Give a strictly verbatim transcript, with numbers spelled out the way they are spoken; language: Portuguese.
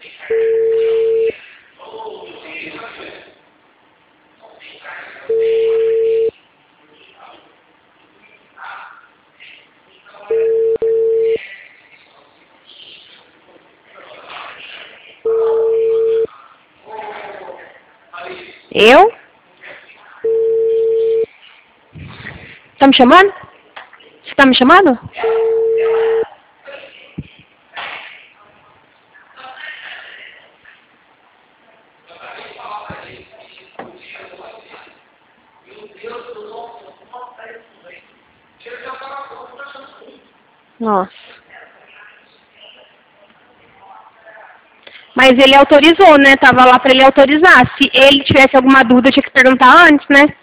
Eu? Tá me chamando? Você tá me chamando? Nossa. Mas ele autorizou, né? Tava lá pra ele autorizar. Se ele tivesse alguma dúvida, tinha que perguntar antes, né?